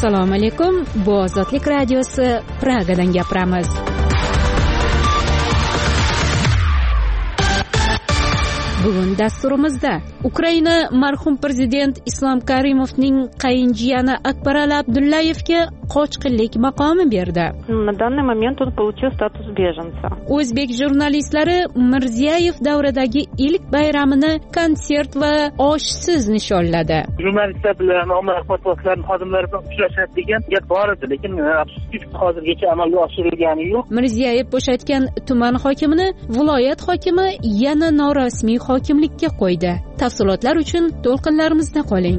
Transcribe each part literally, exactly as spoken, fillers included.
Assalomu alaykum. Bu Ozodlik radiosi Pragadan gapiramiz. Bugun dasturimizda Ukraina marhum prezident Islom Karimovning qayinjiyani Akbarali Abdullayevga qochqinlik maqomi berdi. На данный момент он получил статус беженца. O'zbek jurnalistlari Mirziyoyev davridagi ilk bayramini konsert va oshsiz nishonladi. Jurnalistlar bilan ommaviy matbuotlarning xodimlari bilan uchrashadi degan gap bor edi, lekin afsuski hozirgacha amalga oshirilgani yo'q. Mirziyoyev bo'shatgan tuman hokimini viloyat hokimi yana norasmiy hokimlikka qo'ydi. Tafsilotlar uchun to'lqinlarimizda qoling.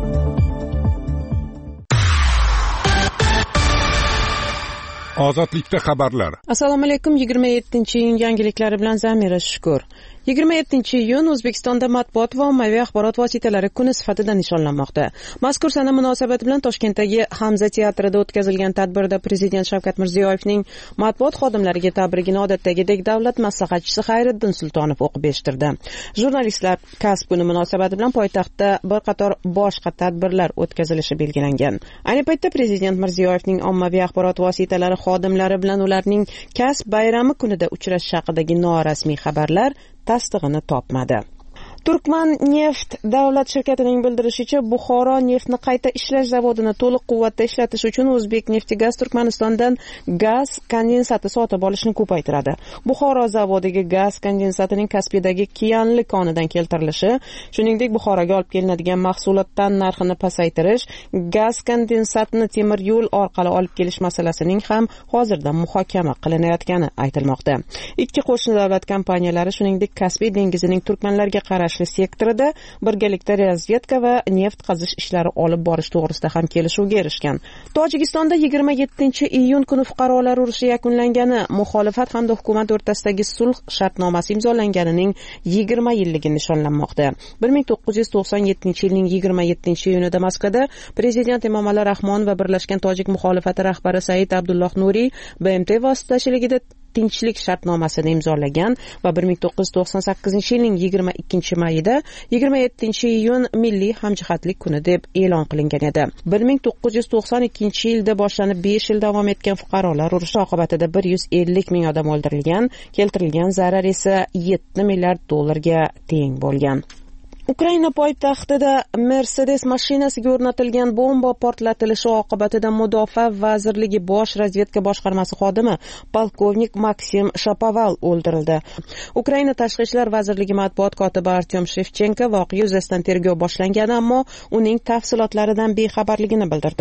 Ozodlikda xabarlar. Assalomu alaykum. yigirma yettinchi iyun yangiliklari bilan Zamira Shukur. yigirma yettinchi iyun O'zbekistonda matbuot va ommaviy axborot vositalari kuni sifatida nishonlanmoqda. Mazkur sana munosabati bilan Toshkentdagi Hamza teatrida o'tkazilgan tadbirda Prezident Shavkat Mirziyoyevning matbuot xodimlariga tabrigini odatdagidek davlat maslahatchisi Xayriddin Sultonov o'qib eshittirdi. Jurnalistlar kasb kuni munosabati bilan poytaxtda bir qator boshqa tadbirlar o'tkazilishi belgilangan. Ayni paytda Prezident Mirziyoyevning ommaviy axborot vositalari xodimlari bilan ularning kasb bayrami kunida uchrashish haqidagi norasmiy xabarlar tasdig'ini topmadi. Turkman neft davlat shirkatining bildirishicha, Buxoro neftni qayta ishlash zavodini to'liq quvvatda ishlatish uchun O'zbek Neftigaz Turkmanistondan gaz kondensati sotib olishni ko'paytiradi. Buxoro zavodiga gaz kondensatining Kaspiyadagi Kiyanli konidan keltirilishi, shuningdek Buxoroga olib kelinadigan mahsulotdan narxini pasaytirish, gaz kondensatini temir yo'l orqali olib kelish masalasining ham hozirda muhokama qilinayotgani aytilmoqda. Ikki qo'shni davlat kompaniyalari, shuningdek Kaspiy dengizining turkmanlarga qarash sektorida birgalikda razvedka va neft qazish ishlari olib borish to'g'risida ham kelishuvga erishgan. Tojikistonda yigirma yettinchi iyun kuni fuqarolar urushi yakunlangani, muxolifat hamda hukumat o'rtasidagi sulh shartnomasi imzolanganining yigirma yilligi nishonlanmoqda. bir ming to'qqiz yuz to'qson yettinchi yilning yigirma yettinchi iyunida Moskvada Prezident Emomali Rahmon va Birlashgan Tojik muxolifati rahbari Said Abdulloh Nuriy B M T vositachiligida tinchlik shartnomasini imzolagan va bir ming to'qqiz yuz to'qson sakkizinchi yilning yigirma ikkinchi mayida yigirma yettinchi iyun milliy hamjihatlik kuni deb e'lon qilingan edi. bir ming to'qqiz yuz to'qson ikkinchi yilda boshlanib besh yil davom etgan fuqarolar urushi oqibatida bir yuz ellik ming odam o'ldirilgan, keltirilgan zarar esa yetti milliard dollarga teng bo'lgan. Ukraina poytaxtida Mercedes mashinasiga o'rnatilgan bomba portlatilishi oqibatida Mudofaa vazirligi bosh razvedka boshqarmasi xodimi polkovnik Maksim Shapoval o'ldirildi. Ukraina Tashqi ishlar vazirligi matbuot kotibi Artyom Shevchenko voqea yuzasidan tergov boshlangan, ammo uning tafsilotlaridan bexabarligini bildirdi.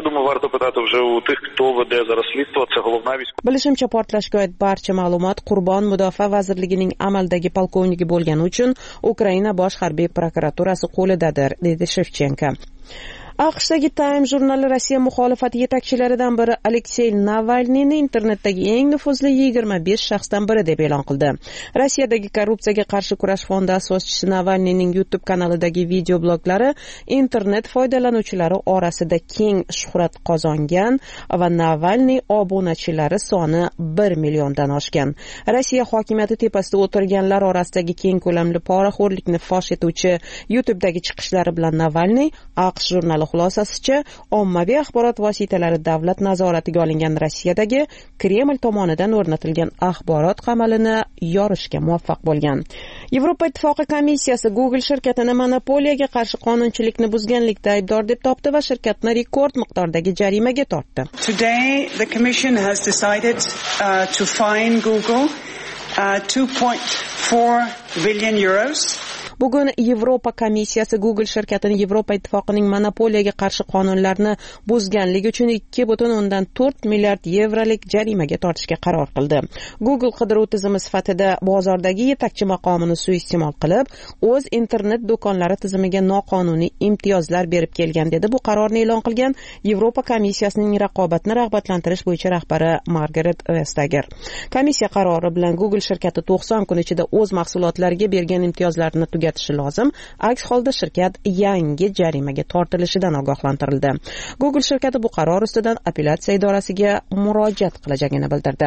Bilishimcha, portlashga oid barcha ma'lumot qurbon Mudofaa vazirligining amaldagi polkovniki bo'lgani uchun Ukraina bosh harbiy prokuraturasi qo'lidadir, dedi Shevchenko. AQShdagi Time jurnali Rossiya muxolifati yetakchilaridan biri Aleksey Navalniyni internetdagi eng nufuzli yigirma besh shaxsdan biri deb e'lon qildi. Rossiyadagi korrupsiyaga qarshi kurash fondi asoschisi Navalniyning YouTube kanalidagi video bloglari internet foydalanuvchilari orasida keng shuhrat qozongan va Navalniy obunachilari soni bir milliondan oshgan. Rossiya hokimiyati tepasida o'tirganlar orasidagi keng ko'lamli poraxo'rlikni fosh etuvchi YouTube'dagi chiqishlari bilan Navalniy AQSh jurnali xulosasicha ommaviy axborot vositalari davlat nazoratiga olingan Rossiyadagi Kreml tomonidan o'rnatilgan axborot qamalini yorishga muvaffaq bo'lgan. Yevropa Ittifoqi komissiyasi Google shirkatini monopoliyaga qarshi qonunchilikni buzganlikda aybdor deb topdi va shirkatni rekord miqdordagi jarimaga tortdi. Today the commission has decided uh, to fine Google uh, two point four billion euros. Bugun Yevropa komissiyasi Google shirkatini Yevropa Ittifoqining monopoliyaga qarshi qonunlarni buzganligi uchun ikki butun o'ndan to'rt milliard yevrolik jarimaga tortishga qaror qildi. Google qidiruv tizimi sifatida bozordagi yetakchi maqomini suiiste'mol qilib, o'z internet do'konlari tizimiga noqonuniy imtiyozlar berib kelgan, dedi bu qarorni e'lon qilgan Yevropa komissiyasining raqobatni rag'batlantirish bo'yicha rahbari Margaret Vestager. Komissiya qarori bilan Google shirkati to'qson kun ichida o'z mahsulotlariga bergan imtiyozlarni tugatishi lozim. Aks holda shirkat yangi jarimaga tortilishidan ogohlantirildi. Google shirkati bu qaror ustidan apellyatsiya idorasiga murojaat qilajagini bildirdi.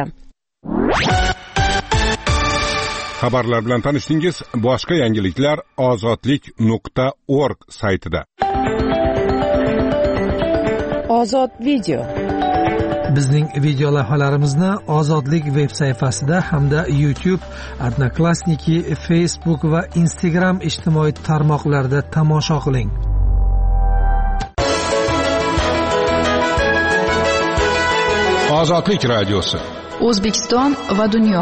Xabarlar bilan tanishdingiz. Boshqa yangiliklar ozodlik nuqta org saytida. Ozod video. Bizning video lavhalarimizni Ozodlik veb sayfasida hamda YouTube, Odnoklassniki, Facebook va Instagram ijtimoiy tarmoqlarida tomosha qiling. Ozodlik radiosi. O'zbekiston va dunyo.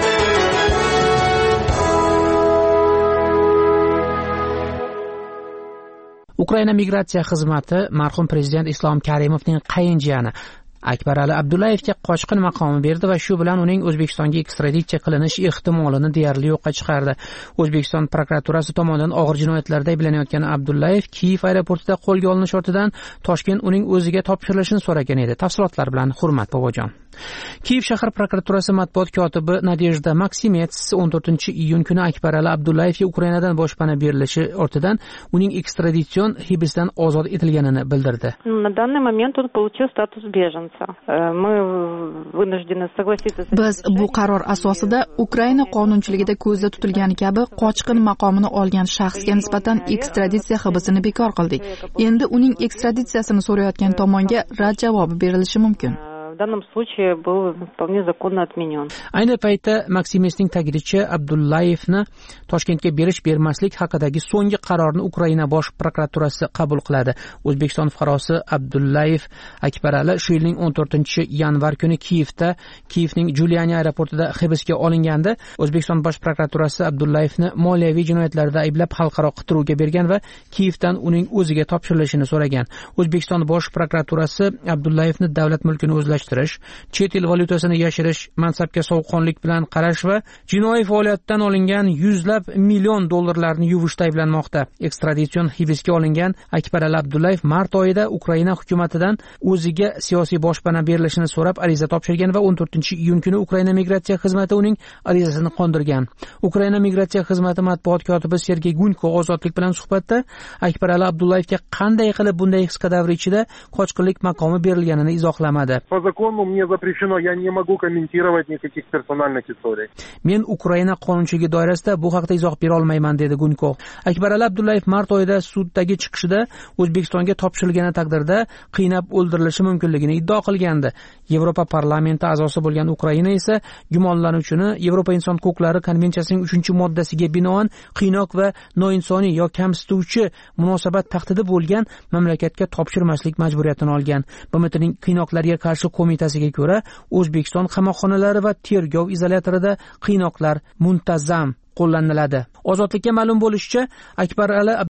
Ukraina migratsiya xizmati marhum prezident Islom Karimovning qayinjiyani Akbarali Abdullayevga qochqin maqomi berdi va shu bilan uning O'zbekistonga ekstraditsiya qilinish ehtimolini deyarli yo'qqa chiqardi. O'zbekiston prokuraturasi tomonidan og'ir jinoyatlarda ayblanayotgan Abdullayev Kiyev aeroportida qo'lga olinish ortidan Toshkent uning o'ziga topshirilishini so'ragan edi. Tafsilotlar bilan Hurmat bobojon. Kiyev shahar prokuraturasi matbuot kotibi Nadejda Maksimets o'n to'rtinchi iyun kuni Akbarali Abdullayevga Ukrainadan boshpana berilishi ortidan uning ekstraditsion hibsdan ozod etilganini bildirdi. На данный момент он получил статус беженца. Мы вынуждены согласиться с Biz bu qaror asosida Ukraina qonunchiligida ko'zda tutilgani kabi qochqin maqomini olgan shaxsga nisbatan ekstraditsiya hibsini bekor qildik. Endi uning ekstraditsiyasini so'rayotgan tomonga rad javobi berilishi mumkin. В данном случае был вполне законно отменен. Ayni paytda Maksimesning ta'kidincha Abdullayevni Toshkentga berish bermaslik haqidagi so'nggi qarorni Ukraina bosh prokuraturasi qabul qiladi. O'zbekiston fuqarosi Abdullayev Akbarali shu yilning o'n to'rtinchi yanvar kuni Kiyevda, Kiyevning Juliani aeroportida hibsga olingandi. O'zbekiston bosh prokuraturasi Abdullayevni moliyaviy jinoyatlarda ayblab xalqaro qidiruvga bergan va Kiyevdan uning o'ziga topshirilishini so'ragan. O'zbekiston bosh prokuraturasi Abdullayevni davlat mulkini o'zlash chet el valyutasini yashirish, mansabga sovuqqonlik bilan qarash va jinoiy faoliyatdan olingan yuzlab million dollarlarni yuvishda ayblanmoqda. Ekstraditsion hibsga olingan Akbarali Abdullayev mart oyida Ukraina hukumatidan o'ziga siyosiy boshpana berilishini so'rab ariza topshirgan va o'n to'rtinchi iyun kuni Ukraina migratsiya xizmati uning arizasini qondirgan. Ukraina migratsiya xizmati matbuot kotibi Sergey Gunko Ozodlik bilan suhbatda Akbarali Abdullayevga qanday qilib bunday qisqa davr ichida qochqinlik maqomi berilganini izohlamadi. Закону мне запрещено, я не могу комментировать никаких персональных историй. Men Ukraina qonunchiligi doirasida bu haqda izoh bera olmayman dedi Gunko. Akbarali Abdullayev mart oyida suddagi chiqishida O'zbekistonga topshirilgani taqdirda qiynab o'ldirilishi mumkinligini iddao qilgandi. Yevropa parlamenti a'zosi bo'lgan Ukraina esa gumonlanuvchini Yevropa inson huquqlari konvensiyasining uchinchi moddasiga binoan qiynoq va noinsoniy yoki kamsituvchi munosabat tahdidi bo'lgan mamlakatga topshirmaslik majburiyatini olgan. B M Tning qiynoqlarga qarshi qo'mitasiga ko'ra O'zbekiston qamoqxonalari va tergov izolyatorida qiynoqlar muntazam qo'llaniladi. Ozodlikka ma'lum bo'lishicha, Akbarali